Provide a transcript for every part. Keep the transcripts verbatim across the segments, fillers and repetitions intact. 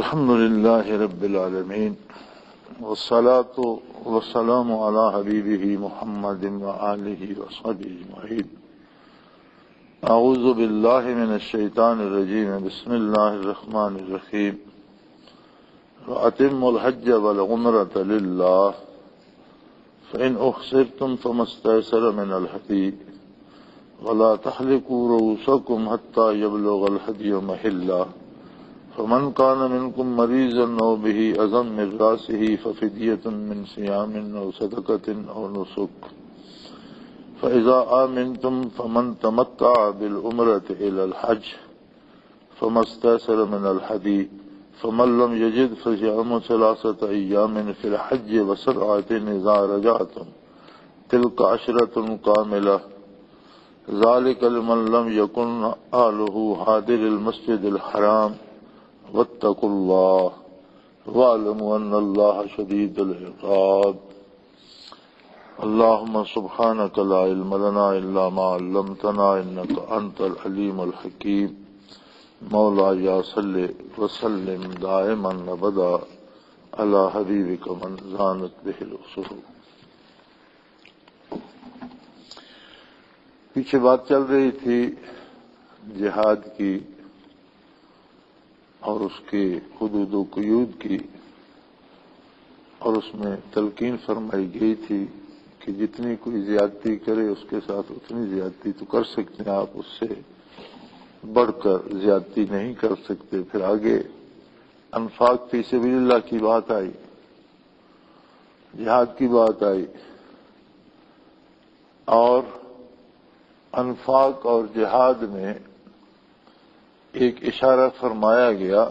الحمد لله رب العالمين والصلاة والسلام على حبيبه محمد وآله وصحبه أجمعين. أعوذ بالله من الشيطان الرجيم. بسم الله الرحمن الرحيم. وأتموا الحج والعمرة لله فإن أحصرتم فما استيسر من الهدي ولا تحلقوا رؤوسكم حتى يبلغ الهدي محله فمن كان منكم مريضا أو به أذى من رأسه ففدية من صيام أو صدقة أو نسك فإذا آمنتم فمن تمتع بالعمرة إلى الحج فما استيسر من الهدي فمن لم يجد فصيام ثلاثة أيام في الحج وسبعة إذا رجعتم تلك عشرة كاملة ذلك لمن لم يكن أهله حاضر المسجد الحرام واتقوا الله واعلموا أن الله شديد العقاب. اللهم سبحانك لا علم لنا إلا ما علمتنا إنك أنت العليم الحكيم. مولاي صل وسلم دائما أبدا على حبيبك من زانت به الأصول. پیچھے بات چل رہی تھی جہاد کی اور اس کے حدود و قیود کی، اور اس میں تلقین فرمائی گئی تھی کہ جتنی کوئی زیادتی کرے اس کے ساتھ اتنی زیادتی تو کر سکتے ہیں آپ، اس سے بڑھ کر زیادتی نہیں کر سکتے. پھر آگے انفاق فی سبیل اللہ کی بات آئی، جہاد کی بات آئی، اور انفاق اور جہاد میں ایک اشارہ فرمایا گیا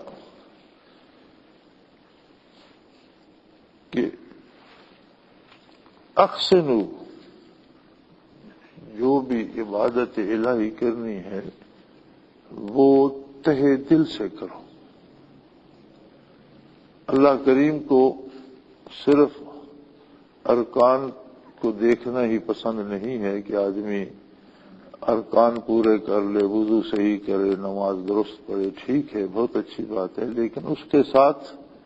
کہ احسنوا، جو بھی عبادت الہی کرنی ہے وہ تہہ دل سے کرو. اللہ کریم کو صرف ارکان کو دیکھنا ہی پسند نہیں ہے کہ آدمی ارکان پورے کر لے، وضو صحیح کرے، نماز درست پڑھے، ٹھیک ہے، بہت اچھی بات ہے، لیکن اس کے ساتھ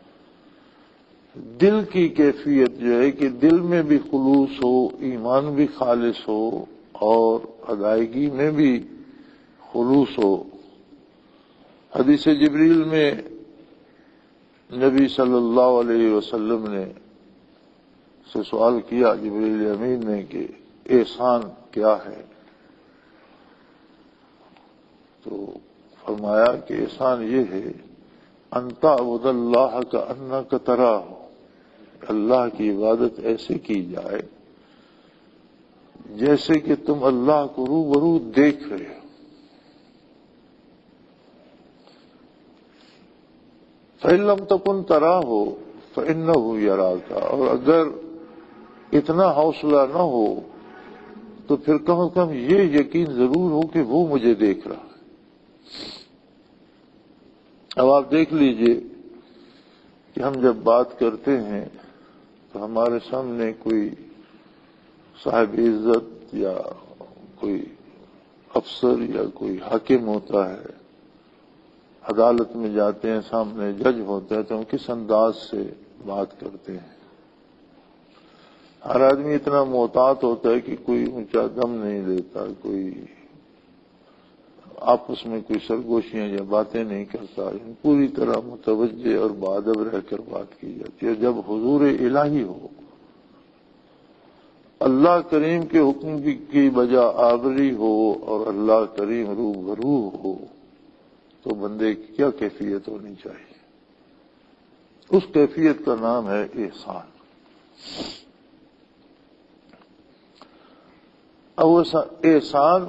دل کی کیفیت جو ہے کہ دل میں بھی خلوص ہو، ایمان بھی خالص ہو، اور ادائیگی میں بھی خلوص ہو. حدیث جبریل میں نبی صلی اللہ علیہ وسلم نے سے سوال کیا جبریل امین نے کہ احسان کیا ہے؟ تو فرمایا کہ احسان یہ ہے ان تعبد اللہ کأنک تراہ، اللہ کی عبادت ایسے کی جائے جیسے کہ تم اللہ کو روبرو دیکھ رہے ہو. فإن لم تکن تراہ فإنہ یراک، اور اگر اتنا حوصلہ نہ ہو تو پھر کم از کم یہ یقین ضرور ہو کہ وہ مجھے دیکھ رہا ہے. اب آپ دیکھ لیجئے کہ ہم جب بات کرتے ہیں تو ہمارے سامنے کوئی صاحب عزت یا کوئی افسر یا کوئی حاکم ہوتا ہے، عدالت میں جاتے ہیں، سامنے جج ہوتا ہے، تو ہم کس انداز سے بات کرتے ہیں. ہر آدمی اتنا محتاط ہوتا ہے کہ کوئی اونچا دم نہیں لیتا، کوئی آپس میں کوئی سرگوشیاں یا باتیں نہیں کرتا، پوری طرح متوجہ اور باادب رہ کر بات کی جاتی ہے. جب حضور الہی ہو، اللہ کریم کے حکم کی بجا آوری ہو اور اللہ کریم روبرو ہو تو بندے کی کیا کیفیت ہونی چاہیے؟ اس کیفیت کا نام ہے احسان. اب احسان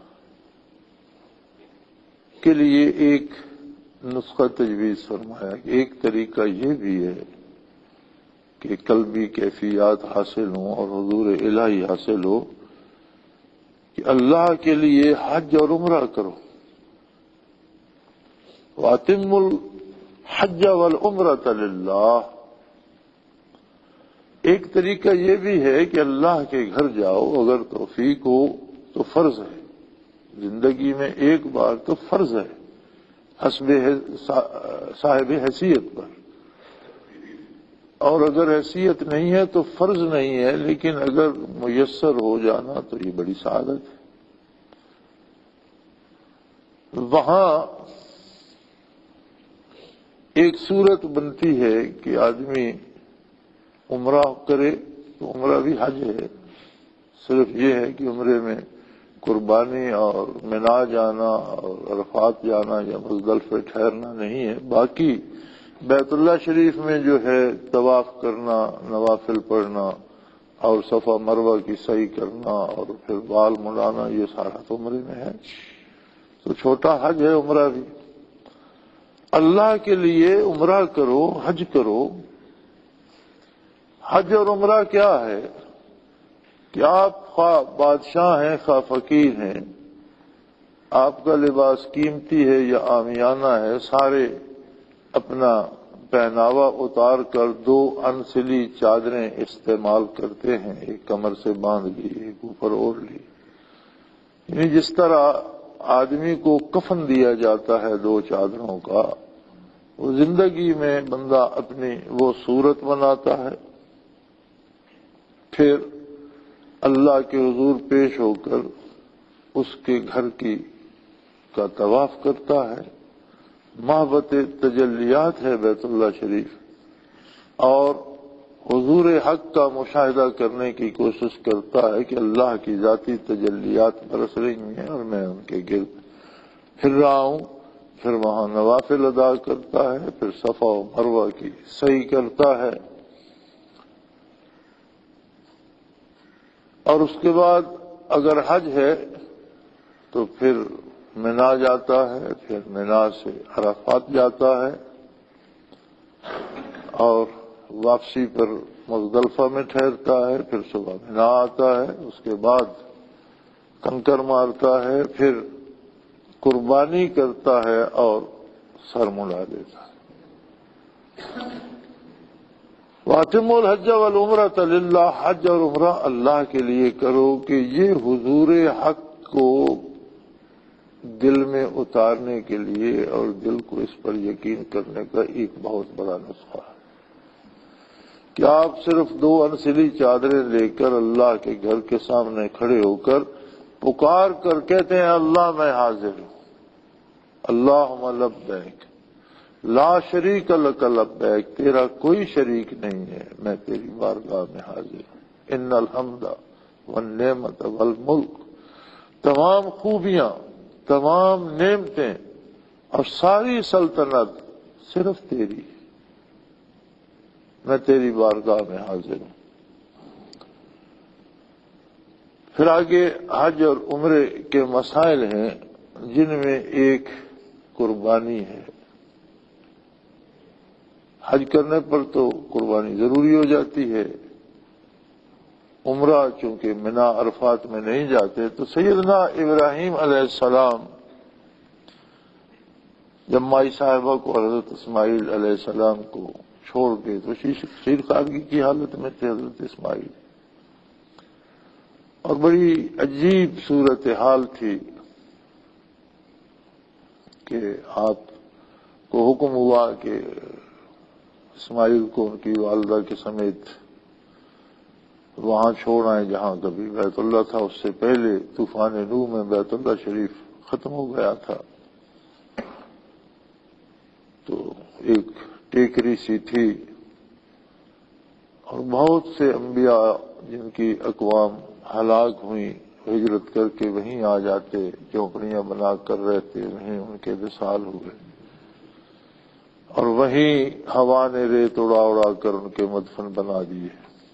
کے لیے ایک نسخہ تجویز فرمایا کہ ایک طریقہ یہ بھی ہے کہ قلبی کیفیات حاصل ہوں اور حضور الہی حاصل ہو کہ اللہ کے لیے حج اور عمرہ کرو. وَأَتِمُّوا الْحَجَّ وَالْعُمْرَةَ لِلَّهِ. ایک طریقہ یہ بھی ہے کہ اللہ کے گھر جاؤ، اگر توفیق ہو تو فرض ہے، زندگی میں ایک بار تو فرض ہے حسب صاحب حیثیت پر، اور اگر حیثیت نہیں ہے تو فرض نہیں ہے، لیکن اگر میسر ہو جانا تو یہ بڑی سعادت ہے۔ وہاں ایک صورت بنتی ہے کہ آدمی عمرہ کرے تو عمرہ بھی حج ہے، صرف یہ ہے کہ عمرے میں قربانی اور منا جانا اور عرفات جانا یا مزدلفہ ٹھہرنا نہیں ہے، باقی بیت اللہ شریف میں جو ہے طواف کرنا، نوافل پڑھنا اور صفا مروہ کی سعی کرنا اور پھر بال مڑانا، یہ سارا تو عمرے میں ہے، تو چھوٹا حج ہے عمرہ بھی۔ اللہ کے لیے عمرہ کرو، حج کرو۔ حج اور عمرہ کیا ہے کہ آپ خواہ بادشاہ ہیں خواہ فقیر ہیں، آپ کا لباس قیمتی ہے یا عامیانہ ہے، سارے اپنا پہناوا اتار کر دو انسلی چادریں استعمال کرتے ہیں، ایک کمر سے باندھ لی، ایک اوپر اوڑھ لی، یعنی جس طرح آدمی کو کفن دیا جاتا ہے دو چادروں کا، وہ زندگی میں بندہ اپنی وہ صورت بناتا ہے، پھر اللہ کے حضور پیش ہو کر اس کے گھر کی کا طواف کرتا ہے۔ محبت تجلیات ہے بیت اللہ شریف، اور حضور حق کا مشاہدہ کرنے کی کوشش کرتا ہے کہ اللہ کی ذاتی تجلیات برس رہی ہیں اور میں ان کے گرد پھر رہا ہوں۔ پھر وہاں نوافل ادا کرتا ہے، پھر صفا و مروہ کی سعی کرتا ہے، اور اس کے بعد اگر حج ہے تو پھر منا جاتا ہے، پھر منا سے عرفات جاتا ہے، اور واپسی پر مزدلفہ میں ٹھہرتا ہے، پھر صبح منا آتا ہے، اس کے بعد کنکر مارتا ہے، پھر قربانی کرتا ہے اور سر مڑا دیتا ہے۔ وَأَتِمُّوا الْحَجَّ وَالْعُمْرَةَ لِلَّهِ، حج اور عمرہ اللہ کے لیے کرو، کہ یہ حضور حق کو دل میں اتارنے کے لیے اور دل کو اس پر یقین کرنے کا ایک بہت بڑا نسخہ ہے کہ آپ صرف دو انسلی چادریں لے کر اللہ کے گھر کے سامنے کھڑے ہو کر پکار کر کہتے ہیں اللہ میں حاضر ہوں، اللہم لبیک لا شریک لک لبیک، تیرا کوئی شریک نہیں ہے، میں تیری بارگاہ میں حاضر ہوں۔ ان الحمد والنعمت والملک، تمام خوبیاں، تمام نعمتیں اور ساری سلطنت صرف تیری، میں تیری بارگاہ میں حاضر ہوں۔ پھر آگے حج اور عمرے کے مسائل ہیں، جن میں ایک قربانی ہے۔ حج کرنے پر تو قربانی ضروری ہو جاتی ہے، عمرہ چونکہ منا عرفات میں نہیں جاتے، تو سیدنا ابراہیم علیہ السلام جب مائی صاحبہ کو حضرت اسماعیل علیہ السلام کو چھوڑ کے تو شیر خارگی کی حالت میں تھے حضرت اسماعیل، اور بڑی عجیب صورتحال تھی کہ آپ کو حکم ہوا کہ اسماعیل کو ان کی والدہ کے سمیت وہاں چھوڑ آئے جہاں کبھی بیت اللہ تھا، اس سے پہلے طوفان نوح میں بیت اللہ شریف ختم ہو گیا تھا، تو ایک ٹیکری سی تھی، اور بہت سے انبیاء جن کی اقوام ہلاک ہوئی ہجرت کر کے وہیں آ جاتے، جھونپڑیاں بنا کر رہتے، وہیں ان کے وصال ہوئے، اور وہیں ہوا نے ریت اڑا اڑا کر ان کے مدفن بنا دیے۔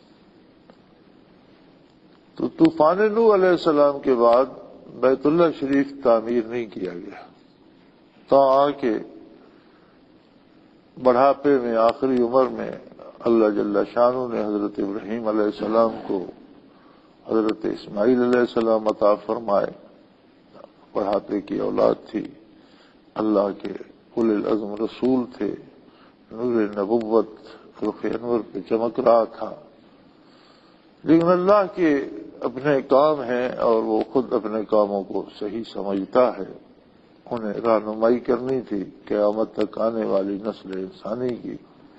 تو طوفان نوح علیہ السلام کے بعد بیت اللہ شریف تعمیر نہیں کیا گیا، تا آ کے بڑھاپے میں آخری عمر میں اللہ جل شانہ نے حضرت ابراہیم علیہ السلام کو حضرت اسماعیل علیہ السلام عطا فرمائے، بڑھاپے کی اولاد تھی، اللہ کے اولی العزم رسول تھے، نور نبوت رخ انور پہ چمک رہا تھا، لیکن اللہ کے اپنے کام ہیں اور وہ خود اپنے کاموں کو صحیح سمجھتا ہے، انہیں رہنمائی کرنی تھی قیامت تک آنے والی نسل انسانی کی۔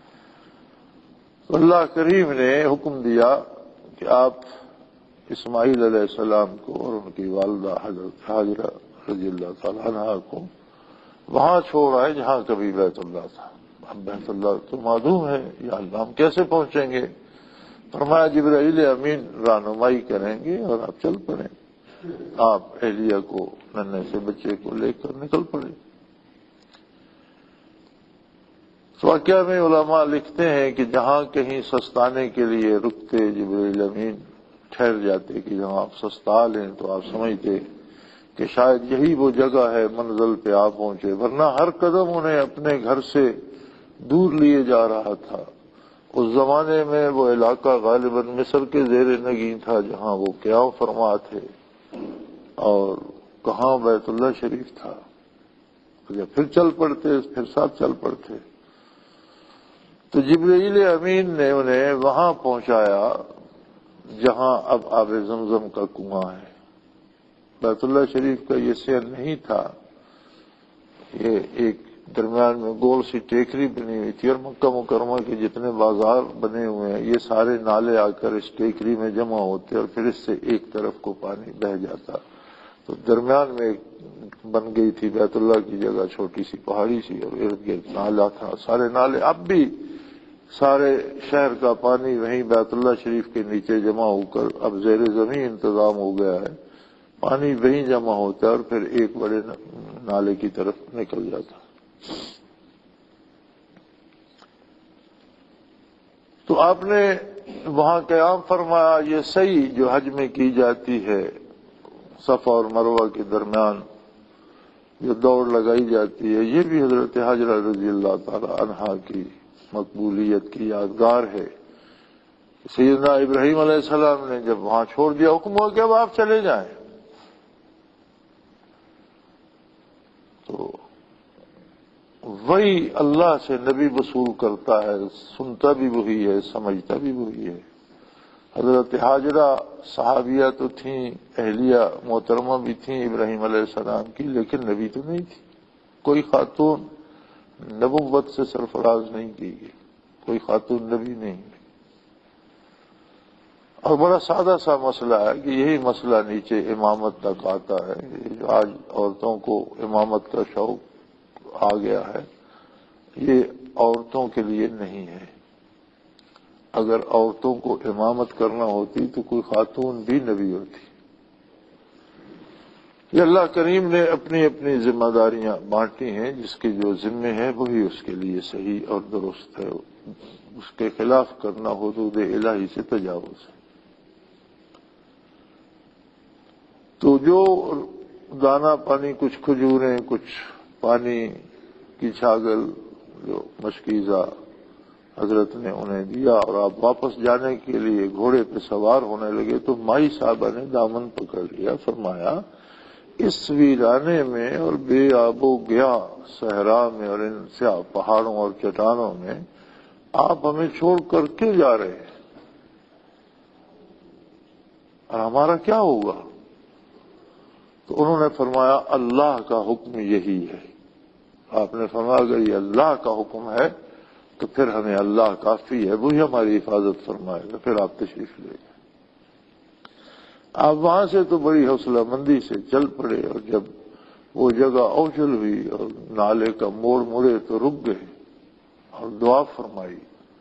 تو اللہ کریم نے حکم دیا کہ آپ اسماعیل علیہ السلام کو اور ان کی والدہ حضرت ہاجرہ رضی اللہ تعالی عنہا کو وہاں چھوڑ آئے جہاں کبھی بیت اللہ تھا۔ اب بیت اللہ تو معدوم ہے، یا اللہ ہم کیسے پہنچیں گے؟ فرمایا جبرائیل امین رہنمائی کریں گے اور آپ چل پڑیں۔ آپ اہلیہ کو، ننھے سے بچے کو لے کر نکل پڑے۔ واقعہ میں علماء لکھتے ہیں کہ جہاں کہیں سستانے کے لیے رکتے جبرائیل امین ٹھہر جاتے کہ جہاں آپ سستا لیں، تو آپ سمجھتے کہ شاید یہی وہ جگہ ہے منزل پہ آپ پہنچے، ورنہ ہر قدم انہیں اپنے گھر سے دور لیے جا رہا تھا۔ اس زمانے میں وہ علاقہ غالباً مصر کے زیر نگین تھا جہاں وہ قیام فرما تھے، اور کہاں بیت اللہ شریف تھا۔ جب پھر چل پڑتے، پھر ساتھ چل پڑتے۔ تو جبرائیل امین نے انہیں وہاں پہنچایا جہاں اب آب زمزم کا کنواں ہے۔ بیت اللہ شریف کا یہ سیر نہیں تھا، یہ ایک درمیان میں گول سی ٹیکری بنی ہوئی تھی، اور مکہ مکرمہ کے جتنے بازار بنے ہوئے ہیں یہ سارے نالے آ کر اس ٹیکری میں جمع ہوتے، اور پھر اس سے ایک طرف کو پانی بہہ جاتا۔ تو درمیان میں بن گئی تھی بیت اللہ کی جگہ چھوٹی سی پہاڑی سی، اور ارد گرد نالا تھا۔ سارے نالے اب بھی سارے شہر کا پانی وہیں بیت اللہ شریف کے نیچے جمع ہو کر اب زیر زمین انتظام ہو گیا ہے، پانی وہیں جمع ہوتا ہے اور پھر ایک بڑے نالے کی طرف نکل جاتا۔ تو آپ نے وہاں قیام فرمایا۔ یہ سعی جو حج میں کی جاتی ہے صفا اور مروہ کے درمیان جو دوڑ لگائی جاتی ہے، یہ بھی حضرت ہاجرہ رضی اللہ تعالی عنہا کی مقبولیت کی یادگار ہے۔ سیدنا ابراہیم علیہ السلام نے جب وہاں چھوڑ دیا، حکم ہوا کہ اب آپ چلے جائیں، تو وہی اللہ سے نبی وصول کرتا ہے، سنتا بھی وہی ہے، سمجھتا بھی وہی ہے۔ حضرت ہاجرہ صحابیہ تو تھیں، اہلیہ محترمہ بھی تھیں ابراہیم علیہ السلام کی، لیکن نبی تو نہیں تھی۔ کوئی خاتون نبوت سے سرفراز نہیں کی گئی، کوئی خاتون نبی نہیں۔ اور بڑا سادہ سا مسئلہ ہے کہ یہی مسئلہ نیچے امامت تک آتا ہے۔ جو آج عورتوں کو امامت کا شوق آ گیا ہے، یہ عورتوں کے لیے نہیں ہے۔ اگر عورتوں کو امامت کرنا ہوتی تو کوئی خاتون بھی نبی ہوتی۔ یہ اللہ کریم نے اپنی اپنی ذمہ داریاں بانٹی ہیں، جس کے جو ذمے ہیں وہی اس کے لیے صحیح اور درست ہے۔ اس کے خلاف کرنا حدود الہی سے تجاوز ہے۔ تو جو دانا پانی، کچھ کھجوریں، کچھ پانی کی چھاگل، جو مشکیزہ حضرت نے انہیں دیا، اور آپ واپس جانے کے لیے گھوڑے پہ سوار ہونے لگے تو مائی صاحبہ نے دامن پکڑ لیا، فرمایا اس ویرانے میں اور بے آب و گیا صحرا میں اور ان سیاہ پہاڑوں اور چٹانوں میں آپ ہمیں چھوڑ کر کیوں جا رہے ہیں، اور ہمارا کیا ہوگا؟ تو انہوں نے فرمایا اللہ کا حکم یہی ہے۔ آپ نے فرمایا اگر یہ اللہ کا حکم ہے تو پھر ہمیں اللہ کافی ہے، وہی ہماری حفاظت فرمائے گا، پھر آپ تشریف لے گئے۔ آپ وہاں سے تو بڑی حوصلہ مندی سے چل پڑے، اور جب وہ جگہ اوچل ہوئی اور نالے کا موڑ مڑے تو رک گئے اور دعا فرمائی،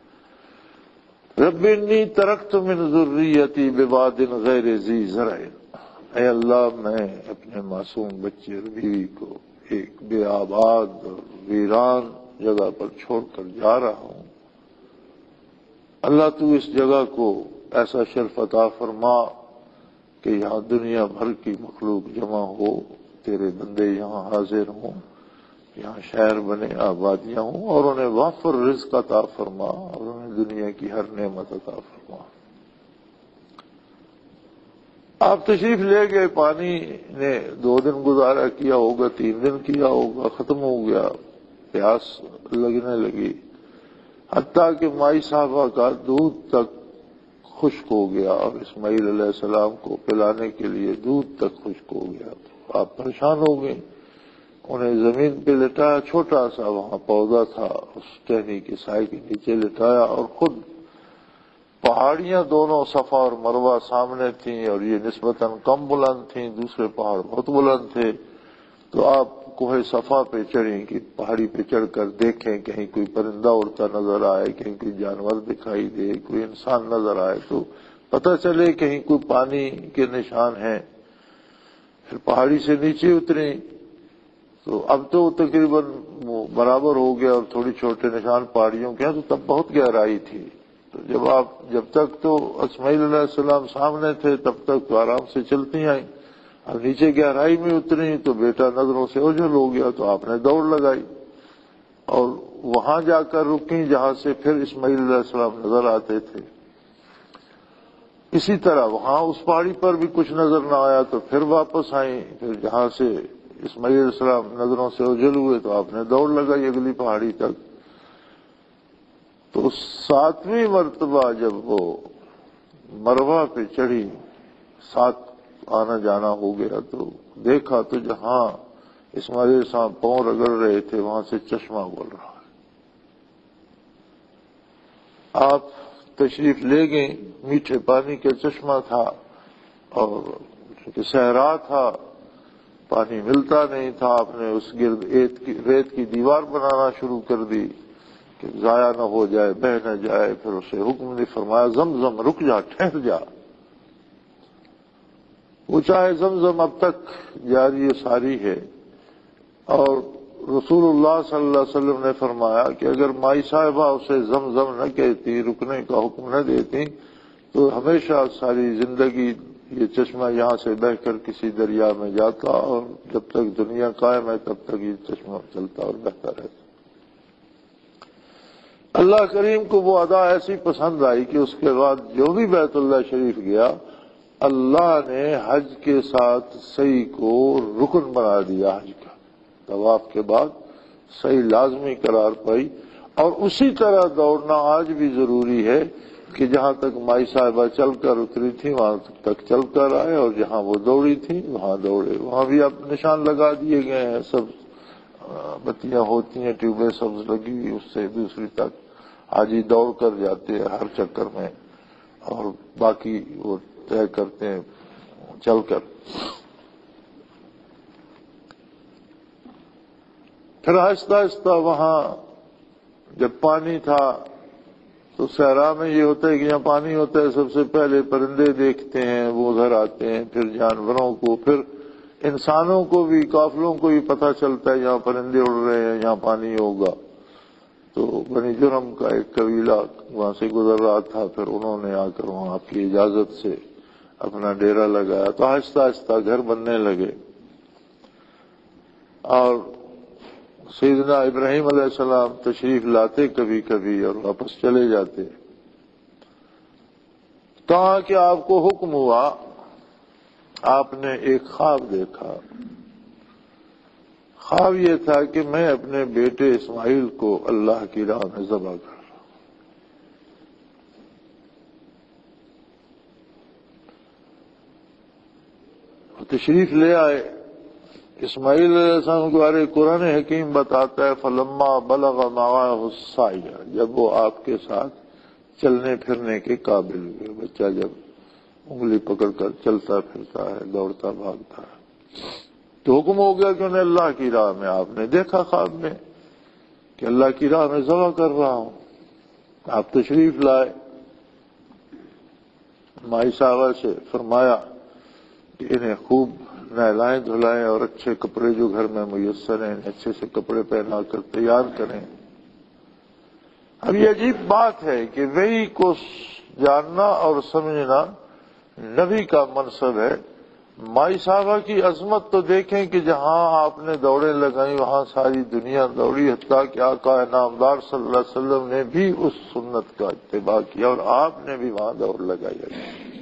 رب انی ترکت من ذریتی بواد غیر ذی زرع، اے اللہ میں اپنے معصوم بچے اور بیوی کو ایک بے آباد اور ویران جگہ پر چھوڑ کر جا رہا ہوں، اللہ تو اس جگہ کو ایسا شرف عطا فرما کہ یہاں دنیا بھر کی مخلوق جمع ہو، تیرے بندے یہاں حاضر ہوں، یہاں شہر بنے، آبادیاں ہوں، اور انہیں وافر رزق عطا فرما، اور انہیں دنیا کی ہر نعمت عطا فرما۔ آپ تشریف لے گئے، پانی نے دو دن گزارا کیا ہوگا، تین دن کیا ہوگا، ختم ہو گیا، پیاس لگنے لگی، حتیٰ کہ مائی صاحبہ کا دودھ تک خشک ہو گیا، اور اسماعیل علیہ السلام کو پلانے کے لیے دودھ تک خشک ہو گیا۔ تو آپ پریشان ہو گئے انہیں زمین پہ لٹایا، چھوٹا سا وہاں پودا تھا، اس ٹہنی کے سائے کے نیچے لٹایا، اور خود پہاڑیاں دونوں صفا اور مروہ سامنے تھیں، اور یہ نسبتاً کم بلند تھیں، دوسرے پہاڑ بہت بلند تھے۔ تو آپ کوہ صفا پہ چڑھیں کہ پہاڑی پہ چڑھ کر دیکھیں کہیں کوئی پرندہ اڑتا نظر آئے، کہیں کوئی جانور دکھائی دے، کوئی انسان نظر آئے تو پتہ چلے کہیں کوئی پانی کے نشان ہیں۔ پھر پہاڑی سے نیچے اتریں تو اب تو تقریباً برابر ہو گیا، اور تھوڑی چھوٹے نشان پہاڑیوں کے ہیں، تو تب بہت گہرائی تھی۔ تو جب آپ جب تک تو اسماعیل علیہ السلام سامنے تھے تب تک تو آرام سے چلتی آئیں، اب نیچے گہرائی میں اتری تو بیٹا نظروں سے اوجھل ہو گیا، تو آپ نے دوڑ لگائی اور وہاں جا کر رکیں جہاں سے پھر اسماعیل علیہ السلام نظر آتے تھے۔ اسی طرح وہاں اس پہاڑی پر بھی کچھ نظر نہ آیا تو پھر واپس آئیں، پھر جہاں سے اسماعیل علیہ السلام نظروں سے اوجھل ہوئے تو آپ نے دوڑ لگائی اگلی پہاڑی تک۔ تو ساتویں مرتبہ جب وہ مروہ پہ چڑھی، ساتھ آنا جانا ہو گیا، تو دیکھا تو جہاں اسماعیل علیہ السلام پاؤں رگڑ رہے تھے وہاں سے چشمہ بول رہا ہے۔ آپ تشریف لے گئے، میٹھے پانی کا چشمہ تھا، اور چونکہ صحرا تھا، پانی ملتا نہیں تھا، آپ نے اس گرد ریت کی دیوار بنانا شروع کر دی کہ ضائع نہ ہو جائے، بہہ نہ جائے۔ پھر اسے حکم نے فرمایا زمزم رک جا، ٹھہر جا۔ وہ چاہے زمزم اب تک جاری و ساری ہے، اور رسول اللہ صلی اللہ علیہ وسلم نے فرمایا کہ اگر مائی صاحبہ اسے زمزم نہ کہتی، رکنے کا حکم نہ دیتی، تو ہمیشہ ساری زندگی یہ چشمہ یہاں سے بہہ کر کسی دریا میں جاتا، اور جب تک دنیا قائم ہے تب تک یہ چشمہ چلتا اور بہتا رہتا۔ اللہ کریم کو وہ ادا ایسی پسند آئی کہ اس کے بعد جو بھی بیت اللہ شریف گیا، اللہ نے حج کے ساتھ سعی کو رکن بنا دیا۔ حج کا طواف کے بعد سعی لازمی قرار پائی، اور اسی طرح دوڑنا آج بھی ضروری ہے کہ جہاں تک مائی صاحبہ چل کر اتری تھی وہاں تک چل کر آئے، اور جہاں وہ دوڑی تھی وہاں دوڑے۔ وہاں بھی اب نشان لگا دیے گئے ہیں، سب بتیاں ہوتی ہیں، ٹیوبیں سبز لگی ہوئی، اس سے دوسری تک حاجی دوڑ کر جاتے ہیں ہر چکر میں، اور باقی وہ طے کرتے ہیں چل کر۔ پھر آہستہ آہستہ وہاں جب پانی تھا تو صحرا میں یہ ہوتا ہے کہ یہاں پانی ہوتا ہے، سب سے پہلے پرندے دیکھتے ہیں، وہ ادھر آتے ہیں، پھر جانوروں کو، پھر انسانوں کو بھی، قافلوں کو بھی پتہ چلتا ہے یہاں پرندے اڑ رہے ہیں، یہاں پانی ہوگا۔ تو بنی جرم کا ایک قبیلہ وہاں سے گزر رہا تھا، پھر انہوں نے آ کر وہاں آپ کی اجازت سے اپنا ڈیرا لگایا، تو آہستہ آہستہ گھر بننے لگے۔ اور سیدنا ابراہیم علیہ السلام تشریف لاتے کبھی کبھی اور واپس چلے جاتے، کہا کہ آپ کو حکم ہوا، آپ نے ایک خواب دیکھا۔ خواب یہ تھا کہ میں اپنے بیٹے اسماعیل کو اللہ کی راہ میں ذبح کر رہا ہوں۔ تشریف لے آئے اسماعیل علیہ السلام کے بارے قرآن حکیم بتاتا ہے فلما بلغ معه السعی، جب وہ آپ کے ساتھ چلنے پھرنے کے قابل ہوئے، بچہ جب انگلی پکڑ کر چلتا پھرتا ہے، دوڑتا بھاگتا ہے، تو حکم ہو گیا کہ انہیں اللہ کی راہ میں، آپ نے دیکھا خواب میں کہ اللہ کی راہ میں ذبح کر رہا ہوں۔ آپ تشریف لائے، مائی صاحبہ سے فرمایا کہ انہیں خوب نہلائیں دھلائیں، اور اچھے کپڑے جو گھر میں میسر ہیں اچھے سے کپڑے پہنا کر تیار کریں۔ اب یہ عجیب بات ہے کہ وحی کو جاننا اور سمجھنا نبی کا منصب ہے۔ مائی صاحبہ کی عظمت تو دیکھیں کہ جہاں آپ نے دوڑیں لگائیں وہاں ساری دنیا دوڑی، حتیٰ کہ آقا نامدار صلی اللہ علیہ وسلم نے بھی اس سنت کا اتباع کیا، اور آپ نے بھی وہاں دوڑ لگائی۔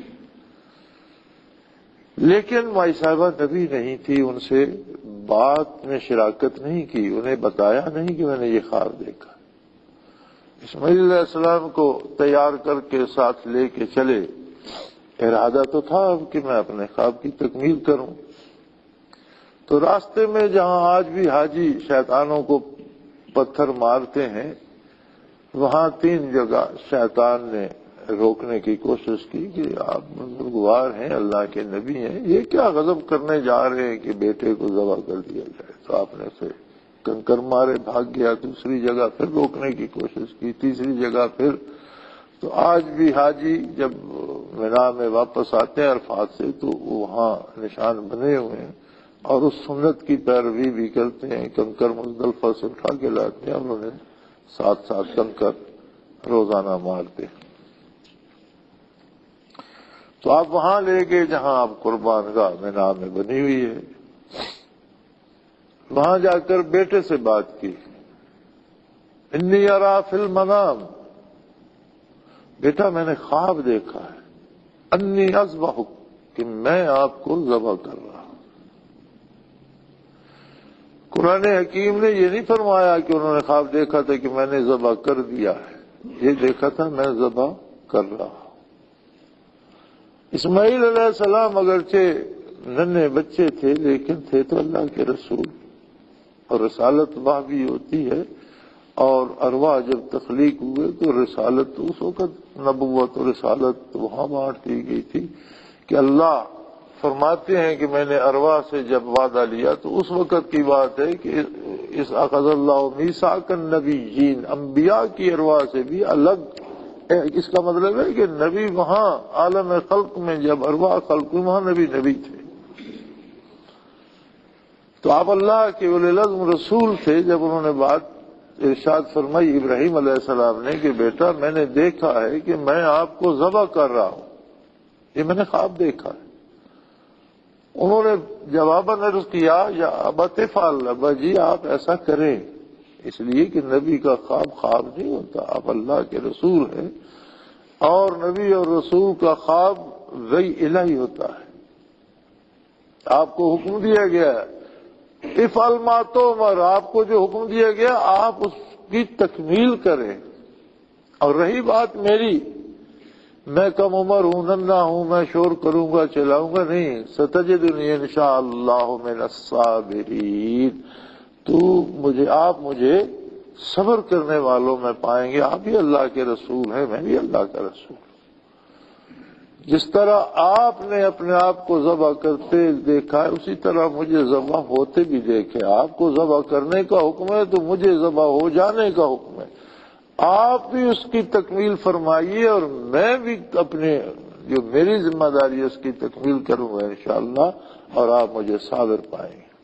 لیکن مائی صاحبہ نبی نہیں تھی، ان سے بات میں شراکت نہیں کی، انہیں بتایا نہیں کہ میں نے یہ خواب دیکھا۔ اسماعیل علیہ السلام کو تیار کر کے ساتھ لے کے چلے، ارادہ تو تھا کہ میں اپنے خواب کی تکمیل کروں۔ تو تو راستے میں جہاں آج بھی حاجی شیطانوں کو پتھر مارتے ہیں، وہاں تین جگہ شیطان نے روکنے کی کوشش کی کہ آپ بزرگوار ہیں، اللہ کے نبی ہیں، یہ کیا غضب کرنے جا رہے ہیں کہ بیٹے کو ذبح کر دیا جائے. تو آپ نے اسے کنکر مارے، بھاگ گیا. دوسری جگہ پھر روکنے کی کوشش کی، تیسری جگہ پھر. تو آج بھی حاجی جب مینا میں واپس آتے ہیں عرفات سے تو وہاں نشان بنے ہوئے ہیں اور اس سنت کی پیروی بھی کرتے ہیں. کنکر مزدلفہ سے اٹھا کے لاتے ہیں اور انہیں ساتھ ساتھ کنکر روزانہ مارتے ہیں. تو آپ وہاں لے گئے جہاں آپ قربان گاہ مینا میں بنی ہوئی ہے. وہاں جا کر بیٹے سے بات کی. انی ارا فی المنام، بیٹا میں نے خواب دیکھا ہے، انی اذبحک، کہ میں آپ کو ذبح کر رہا ہوں. قرآن حکیم نے یہ نہیں فرمایا کہ انہوں نے خواب دیکھا تھا کہ میں نے ذبح کر دیا ہے، یہ دیکھا تھا میں ذبح کر رہا ہوں. اسماعیل علیہ السلام اگرچہ ننھے بچے تھے لیکن تھے تو اللہ کے رسول، اور رسالت وہاں بھی ہوتی ہے. اور ارواح جب تخلیق ہوئے تو رسالت اس وقت، نبوت اور رسالت وہاں بانٹ دی گئی تھی کہ اللہ فرماتے ہیں کہ میں نے ارواح سے جب وعدہ لیا تو اس وقت کی بات ہے کہ اس اخذ اللہ میثاق النبیین، انبیاء کی ارواح سے بھی الگ. اس کا مطلب ہے کہ نبی وہاں عالم خلق میں جب ارواح خلق ہوئی وہاں نبی نبی تھے. تو آپ اللہ کے اولی العزم رسول تھے. جب انہوں نے بات ارشاد فرمائی ابراہیم علیہ السلام نے کہ بیٹا میں نے دیکھا ہے کہ میں آپ کو ذبح کر رہا ہوں، یہ میں نے خواب دیکھا ہے. انہوں نے جواباً عرض کیا یا ابت افعل، ابا جی آپ ایسا کریں، اس لیے کہ نبی کا خواب خواب نہیں ہوتا، آپ اللہ کے رسول ہیں اور نبی اور رسول کا خواب وحی الہی ہوتا ہے. آپ کو حکم دیا گیا ہے افعل ما تؤمر، آپ کو جو حکم دیا گیا آپ اس کی تکمیل کریں. اور رہی بات میری، میں کم عمر ہوں، ننھا ہوں، میں شور کروں گا چلاؤں گا نہیں. ستجدنی انشاءاللہ من الصابرین، تو مجھے آپ مجھے صبر کرنے والوں میں پائیں گے. آپ بھی اللہ کے رسول ہیں، میں بھی اللہ کا رسول. جس طرح آپ نے اپنے آپ کو ذبح کرتے دیکھا ہے اسی طرح مجھے ذبح ہوتے بھی دیکھے. آپ کو ذبح کرنے کا حکم ہے تو مجھے ذبح ہو جانے کا حکم ہے. آپ بھی اس کی تکمیل فرمائیے اور میں بھی اپنے جو میری ذمہ داری ہے اس کی تکمیل کروں گا انشاءاللہ، اور آپ مجھے صابر پائیں گے.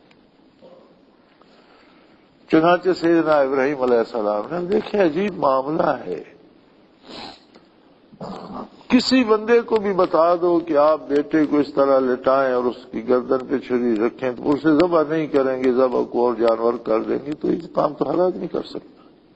چنانچہ سیدنا ابراہیم علیہ السلام نے دیکھیں عجیب معاملہ ہے. کسی بندے کو بھی بتا دو کہ آپ بیٹے کو اس طرح لٹائیں اور اس کی گردن پہ چھری رکھیں تو اسے ذبح نہیں کریں گے، ذبح کو اور جانور کر دیں گے، تو یہ کام تو ہر آدمی کر سکتا.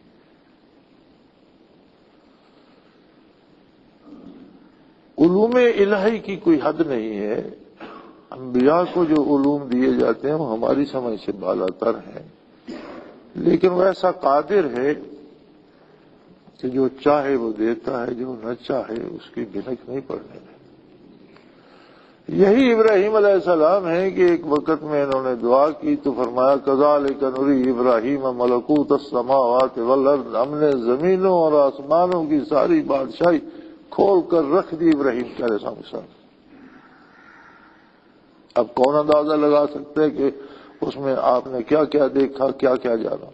علوم الہی کی کوئی حد نہیں ہے. انبیاء کو جو علوم دیے جاتے ہیں وہ ہماری سمجھ سے بالاتر ہیں، لیکن وہ ایسا قادر ہے کہ جو چاہے وہ دیتا ہے، جو نہ چاہے اس کی بھنک نہیں پڑنے دیتا. یہی ابراہیم علیہ السلام ہے کہ ایک وقت میں انہوں نے دعا کی تو فرمایا کذالک نری ابراہیم ملکوت السماوات والارض، ہم نے زمینوں اور آسمانوں کی ساری بادشاہی کھول کر رکھ دی ابراہیم کے علیہ السلام. اب کون اندازہ لگا سکتے کہ اس میں آپ نے کیا کیا دیکھا، کیا کیا جانا.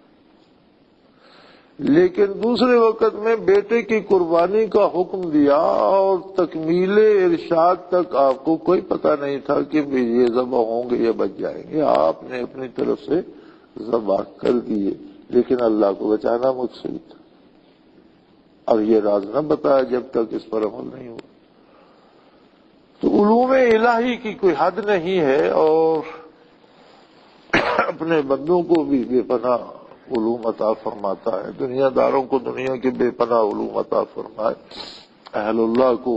لیکن دوسرے وقت میں بیٹے کی قربانی کا حکم دیا اور تکمیل ارشاد تک آپ کو کوئی پتہ نہیں تھا کہ یہ ذبح ہوں گے یا بچ جائیں گے. آپ نے اپنی طرف سے ذبح کر دیے، لیکن اللہ کو بچانا مجھ سے تھا اور یہ راز نہ بتایا جب تک اس پر عمل نہیں ہوا. تو علوم الہی کی کوئی حد نہیں ہے، اور اپنے بندوں کو بھی بے پناہ علوم عطا فرماتا ہے. دنیا داروں کو دنیا کے بے پناہ علوم عطا فرمائے، اہل اللہ کو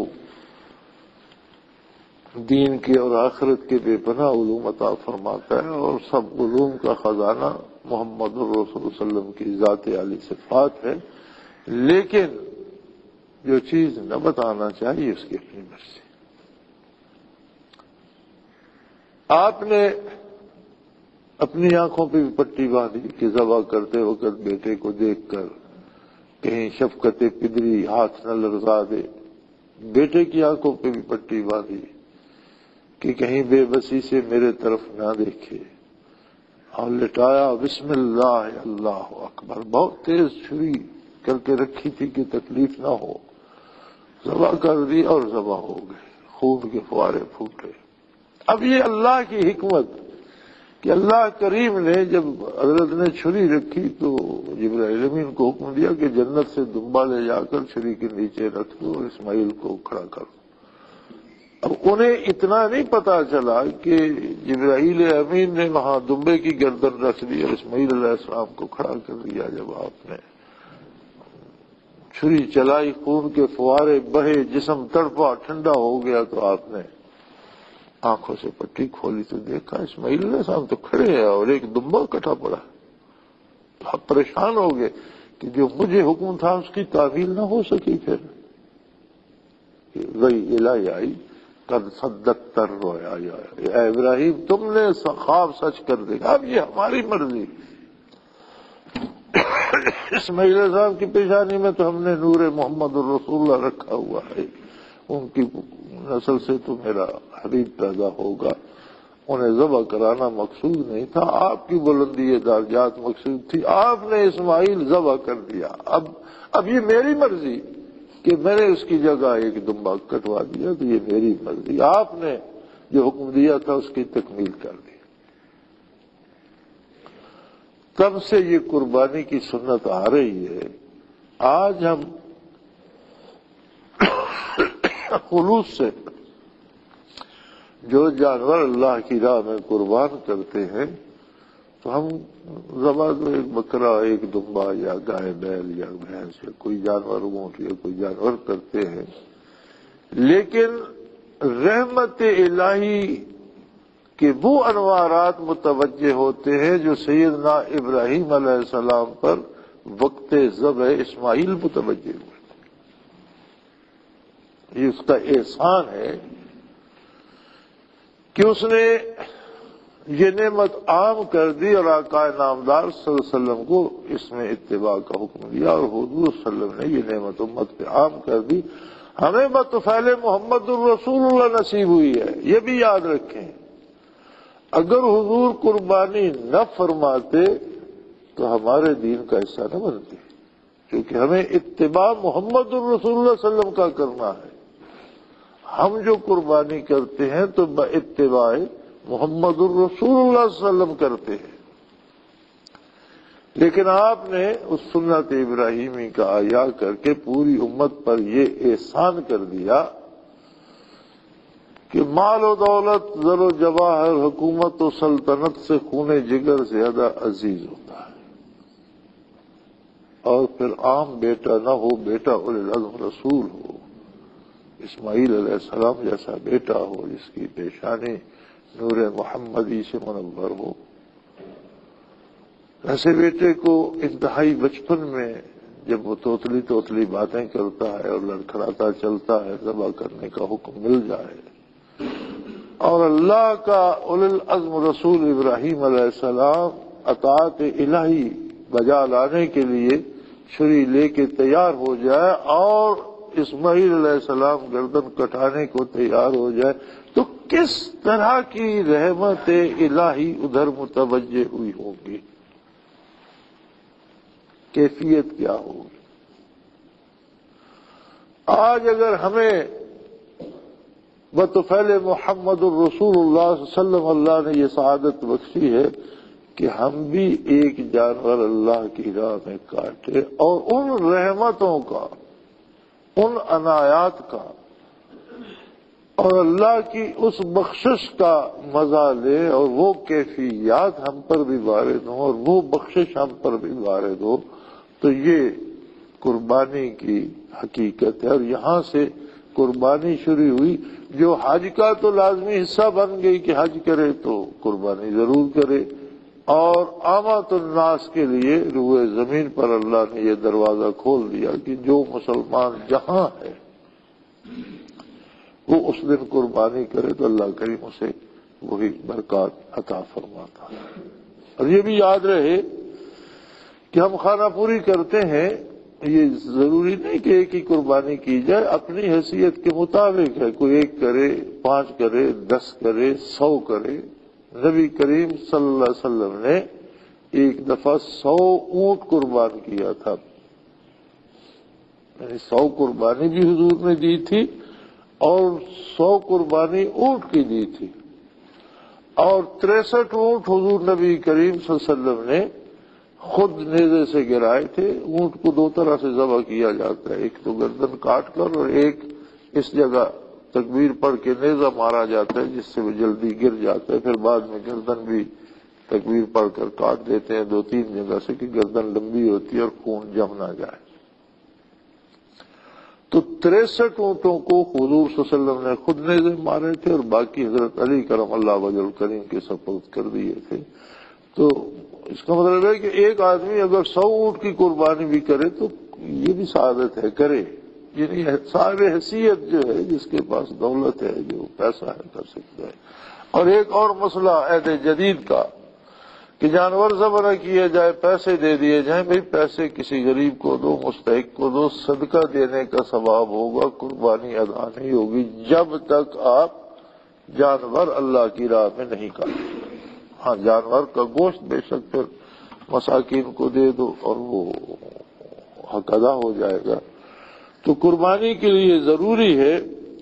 دین کے اور آخرت کے بے پناہ علوم عطا فرماتا ہے. اور سب علوم کا خزانہ محمد الرسول صلی اللہ علیہ وسلم کی ذات عالی صفات ہے، لیکن جو چیز نہ بتانا چاہیے اس کی اپنی مرضی. آپ نے اپنی آنکھوں پہ بھی پٹی باندھی کہ ذبح کرتے وقت بیٹے کو دیکھ کر کہیں شفقت پدری ہاتھ نہ لرزا دے، بیٹے کی آنکھوں پہ بھی پٹی باندھی کہ کہیں بے بسی سے میرے طرف نہ دیکھے، اور لٹایا بسم اللہ اللہ اکبر، بہت تیز چھری کر کے رکھی تھی کہ تکلیف نہ ہو، ذبح کر دی اور ذبح ہو گئے، خون کے فوارے پھوٹے۔ اب یہ اللہ کی حکمت کہ اللہ کریم نے جب حضرت نے چھری رکھی تو جبرائیل امین کو حکم دیا کہ جنت سے دمبا لے جا کر چھری کے نیچے رکھ دو اور اسماعیل کو کھڑا کر دو۔ اب انہیں اتنا نہیں پتا چلا کہ جبرائیل امین نے وہاں دمبے کی گردن رکھ دی اور اسماعیل علیہ السلام کو کھڑا کر دیا۔ جب آپ نے چھری چلائی، خون کے فوارے بہے، جسم تڑپا ٹھنڈا ہو گیا، تو آپ نے آنکھوں سے پٹی کھولی تو دیکھا اسماعیل علیہ السلام تو کھڑے ہیں اور ایک دمبا کٹا پڑا۔ تو آپ پریشان ہو گئے کہ جو مجھے حکم تھا اس کی تعویل نہ ہو سکی۔ پھر وہی الہی آئی، قد صدقت الرؤیا، اے ابراہیم تم نے خواب سچ کر دیا، اب یہ ہماری مرضی۔ اسماعیل علیہ السلام کی پیشانی میں تو ہم نے نور محمد الرسول اللہ رکھا ہوا ہے، ان کی نسل سے تو میرا حبیب پیدا ہوگا۔ انہیں ذبح کرانا مقصود نہیں تھا، آپ کی بلندی درجات مقصود تھی، آپ نے اسماعیل ذبح کر دیا۔ اب اب یہ میری مرضی کہ میں نے اس کی جگہ ایک دمبا کٹوا دیا، تو یہ میری مرضی، آپ نے جو حکم دیا تھا اس کی تکمیل کر دی۔ تب سے یہ قربانی کی سنت آ رہی ہے۔ آج ہم خلوص سے جو جانور اللہ کی راہ میں قربان کرتے ہیں تو ہم ذبح تو ایک بکرا، ایک دمبا یا گائے بیل یا بھینس یا کوئی جانور، اونٹ یا کوئی جانور کرتے ہیں، لیکن رحمت الہی کہ وہ انوارات متوجہ ہوتے ہیں جو سیدنا ابراہیم علیہ السلام پر وقت ذبح اسماعیل متوجہ ہوئے۔ یہ اس کا احسان ہے کہ اس نے یہ نعمت عام کر دی اور آقا نامدار صلی اللہ علیہ وسلم کو اس میں اتباع کا حکم دیا، اور حضور صلی اللہ علیہ وسلم نے یہ نعمت امت پہ عام کر دی۔ ہمیں بطفیل محمد الرسول اللہ نصیب ہوئی ہے، یہ بھی یاد رکھیں۔ اگر حضور قربانی نہ فرماتے تو ہمارے دین کا حصہ نہ بنتی، کیونکہ ہمیں اتباع محمد الرسول اللہ صلی اللہ علیہ وسلم کا کرنا ہے۔ ہم جو قربانی کرتے ہیں تو باتباع محمد الرسول اللہ صلی اللہ علیہ وسلم کرتے ہیں، لیکن آپ نے اس سنت ابراہیمی کا احیاء کر کے پوری امت پر یہ احسان کر دیا کہ مال و دولت، زر و جواہر، حکومت و سلطنت سے خون جگر زیادہ عزیز ہوتا ہے، اور پھر عام بیٹا نہ ہو، بیٹا اولی العزم رسول ہو، اسماعیل علیہ السلام جیسا بیٹا ہو جس کی پیشانی نور محمدی سے منور ہو۔ ایسے بیٹے کو انتہائی بچپن میں جب وہ توتلی توتلی باتیں کرتا ہے اور لڑکھڑاتا چلتا ہے، ذبح کرنے کا حکم مل جائے، اور اللہ کا اولی العزم رسول ابراہیم علیہ السلام اطاعت الہی بجا لانے کے لیے چھری لے کے تیار ہو جائے اور اسماعیل علیہ السلام گردن کٹانے کو تیار ہو جائے، تو کس طرح کی رحمت الہی ادھر متوجہ ہوئی ہوگی، کیفیت کیا ہوگی۔ آج اگر ہمیں بطفیل محمد الرسول اللہ صلی اللہ علیہ وسلم اللہ نے یہ سعادت بخشی ہے کہ ہم بھی ایک جانور اللہ کی راہ میں کاٹے اور ان رحمتوں کا، ان عنایات کا اور اللہ کی اس بخشش کا مزہ لے، اور وہ کیفیات ہم پر بھی وارد ہوں اور وہ بخشش ہم پر بھی وارد ہو، تو یہ قربانی کی حقیقت ہے۔ اور یہاں سے قربانی شروع ہوئی، جو حج کا تو لازمی حصہ بن گئی کہ حج کرے تو قربانی ضرور کرے، اور عامت الناس کے لیے روئے زمین پر اللہ نے یہ دروازہ کھول دیا کہ جو مسلمان جہاں ہے وہ اس دن قربانی کرے تو اللہ کریم اسے وہی برکات عطا فرماتا ہے۔ اور یہ بھی یاد رہے کہ ہم خانہ پوری کرتے ہیں، یہ ضروری نہیں کہ ایک ہی قربانی کی جائے، اپنی حیثیت کے مطابق ہے، کوئی ایک کرے، پانچ کرے، دس کرے، سو کرے۔ نبی کریم صلی اللہ علیہ وسلم نے ایک دفعہ سو اونٹ قربان کیا تھا، یعنی سو قربانی بھی حضور نے دی تھی اور سو قربانی اونٹ کی دی تھی، اور تریسٹھ اونٹ حضور نبی کریم صلی اللہ علیہ وسلم نے خود نیزے سے گرائے تھے۔ اونٹ کو دو طرح سے ذبح کیا جاتا ہے، ایک تو گردن کاٹ کر، اور ایک اس جگہ تکبیر پڑھ کے نیزہ مارا جاتا ہے جس سے وہ جلدی گر جاتا ہے، پھر بعد میں گردن بھی تکبیر پڑھ کر کاٹ دیتے ہیں دو تین جگہ سے کہ گردن لمبی ہوتی ہے اور خون جم نہ جائے۔ تو تریسٹھ اونٹوں کو حضور صلی اللہ علیہ وسلم نے خود نیزے مارے تھے اور باقی حضرت علی کرم اللہ وجہ الکریم کے سپرد کر دیے تھے۔ تو اس کا مطلب ہے کہ ایک آدمی اگر سو اونٹ کی قربانی بھی کرے تو یہ بھی سعادت ہے، کرے، یعنی صاحب حیثیت جو ہے، جس کے پاس دولت ہے، جو پیسہ ہے، کر سکتا ہے۔ اور ایک اور مسئلہ عہد جدید کا کہ جانور ذبح نہ کیے جائے، پیسے دے دیے جائیں، بھئی پیسے کسی غریب کو دو، مستحق کو دو، صدقہ دینے کا ثواب ہوگا، قربانی ادا نہیں ہوگی جب تک آپ جانور اللہ کی راہ میں نہیں کاٹیں۔ ہاں جانور کا گوشت بے شک پھر مساکین کو دے دو اور وہ حق ادا ہو جائے گا۔ تو قربانی کے لیے ضروری ہے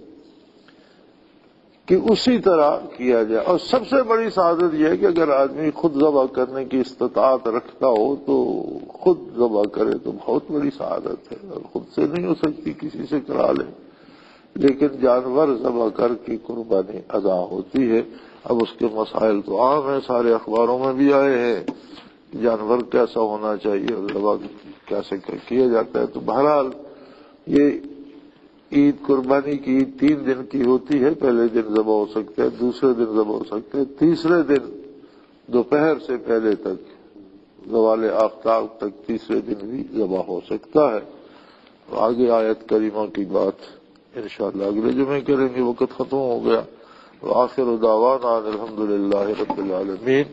کہ اسی طرح کیا جائے، اور سب سے بڑی سعادت یہ ہے کہ اگر آدمی خود ذبح کرنے کی استطاعت رکھتا ہو تو خود ذبح کرے تو بہت بڑی سعادت ہے، اور خود سے نہیں ہو سکتی کسی سے کرا لے، لیکن جانور ذبح کر کے قربانی ادا ہوتی ہے۔ اب اس کے مسائل تو عام ہیں، سارے اخباروں میں بھی آئے ہیں، جانور کیسا ہونا چاہیے اور ذبح کیسے کیا جاتا ہے۔ تو بہرحال یہ عید قربانی کی عید تین دن کی ہوتی ہے، پہلے دن ذبح ہو سکتے ہیں، دوسرے دن ذبح ہو سکتے ہیں، تیسرے دن دوپہر سے پہلے تک، زوال آفتاب تک تیسرے دن بھی ذبح ہو سکتا ہے۔ آگے آیت کریمہ کی بات انشاءاللہ اگلے جمعے کریں گے، وقت ختم ہو گیا۔ وآخر دعوانا الحمدللہ رب العالمین۔